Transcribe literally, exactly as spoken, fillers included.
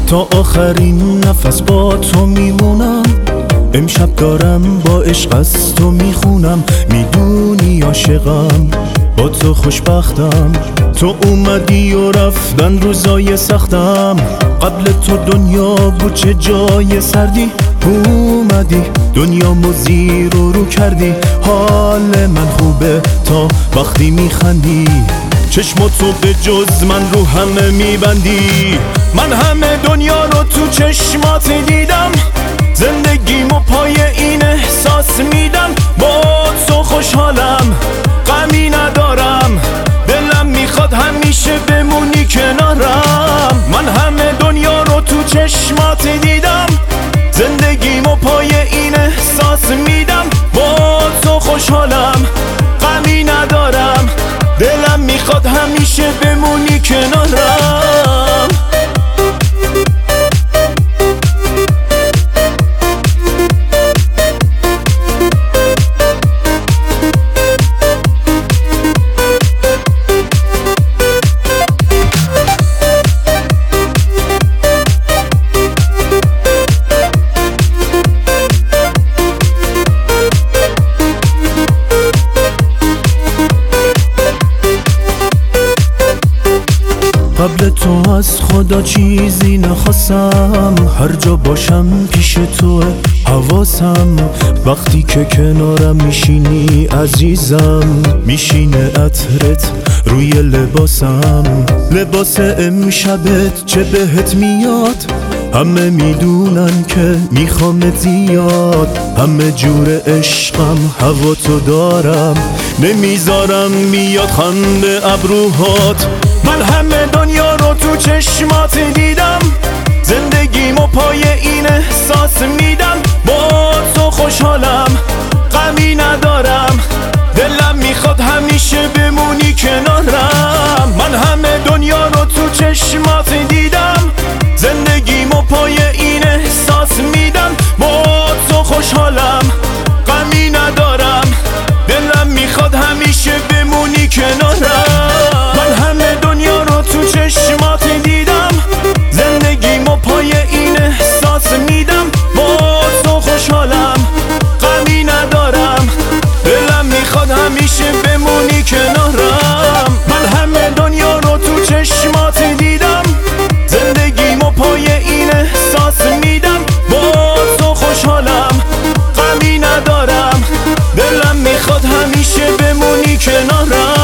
تا آخرین نفس با تو میمونم. امشب دارم با عشق از تو میخونم، میدونی عاشقم با تو خوشبختم. تو اومدی و رفتن روزای سختم، قبل تو دنیا بود چه جای سردی. اومدی دنیامو زیر و رو کردی، حال من خوبه تا وقتی میخندی. چشماتو به جز من رو همه میبندی، من همه دنیا رو تو چشمات دیدم. زندگیمو پای این احساس میدم، با تو خوشحالم غمی ندارم. دلم میخواد همیشه بمونی کنارم، من همه دنیا رو تو چشمات دیدم. زندگیمو پای این احساس میدم، با تو خوشحالم غمی ندارم. دلم میخواد همیشه بمونی کنارم. قبل تو از خدا چیزی نخواستم، هر جا باشم پیش تو حواسم. وقتی که کنارم میشینی عزیزم، میشینه عطرت روی لباسم. لباس امشبت چه بهت میاد، همه میدونن که میخوامت زیاد. همه جور عشقم هوا تو دارم، نمیذارم میاد خنده ابروهات. من همه دنیا رو تو چشمات دیدم، زندگیمو پای این احساس میدم. با تو خوشحالم غمی ندارم، دلم میخواد همیشه بمونی کنارم. من همه دنیا رو تو چشمات دیدم، زندگیمو پای این احساس میدم. با تو خوشحالم غمی ندارم، دلم میخواد همیشه بمونی کنارم. من همه دنیا رو تو چشمات دیدم، زندگیمو پای این احساس میدم. با تو خوشحالم غمی ندارم، دلم میخواد همیشه بمونی کنارم. من همه دنیا رو تو چشمات دیدم، زندگیمو پای این احساس میدم. با تو خوشحالم غمی ندارم، دلم میخواد همیشه بمونی کنارم.